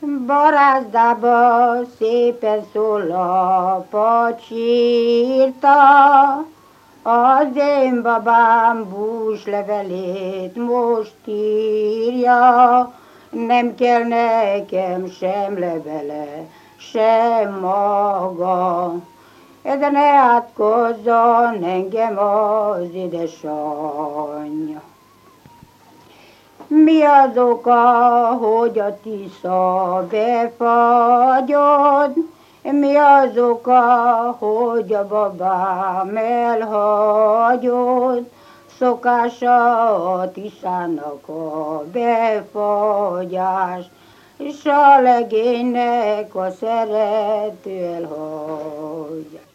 Barázdába szépen szól a pacsirta, az én babám búslevelét most írja, nem kell nekem sem levele, sem maga. De ne átkozzon engem az édesanyja. Mi az oka, hogy a Tisza befagyott? Mi az oka, hogy a babám elhagyott? Szokása a Tiszának a befagyás, s a legénynek a szerető elhagyás.